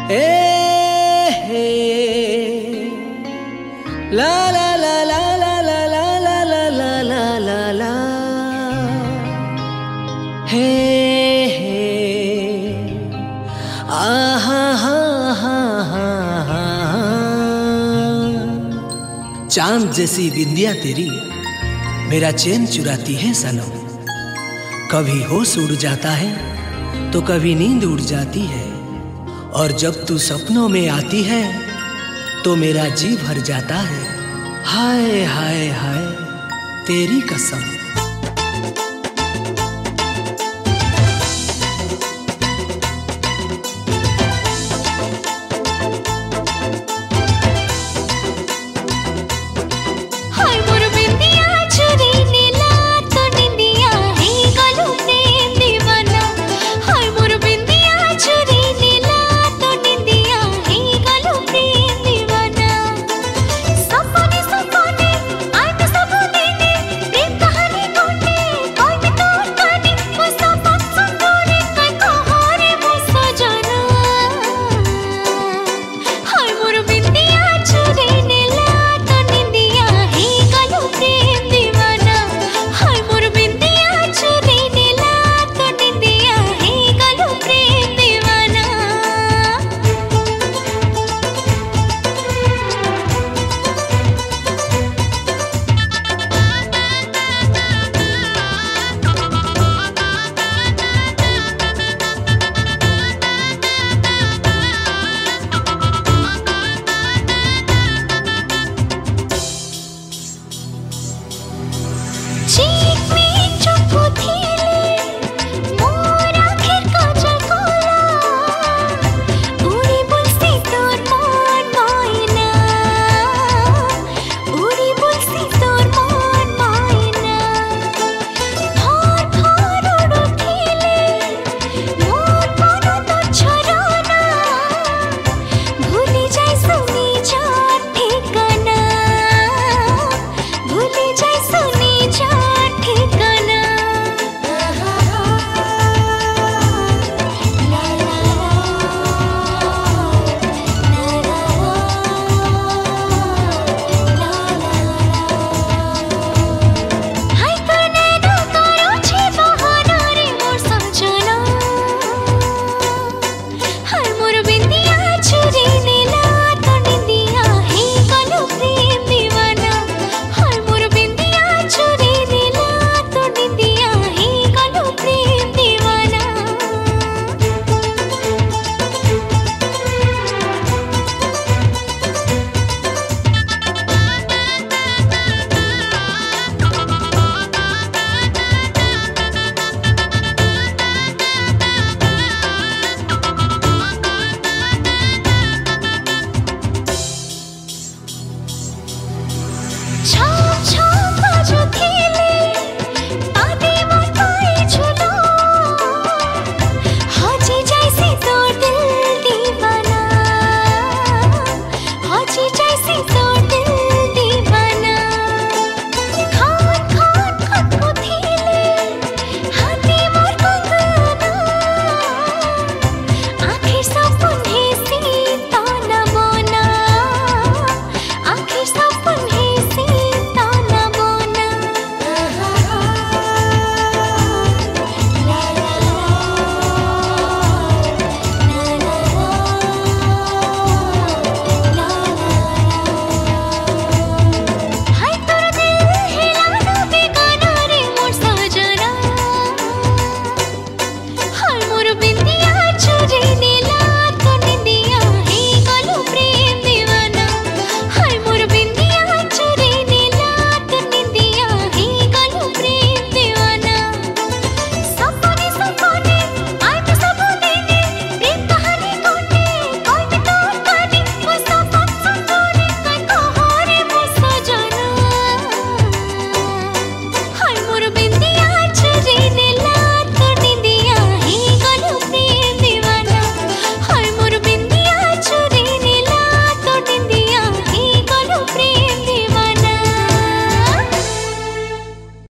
ए हे ला ला ला ला ला ला ला ला ला ला ला ला हे आहा हा हा हा। चांद जैसी बिंदिया तेरी मेरा चैन चुराती है सनम। कभी होश उड़ जाता है तो कभी नींद उड़ जाती है, और जब तू सपनों में आती है तो मेरा जी भर जाता है। हाय हाय हाय तेरी कसम।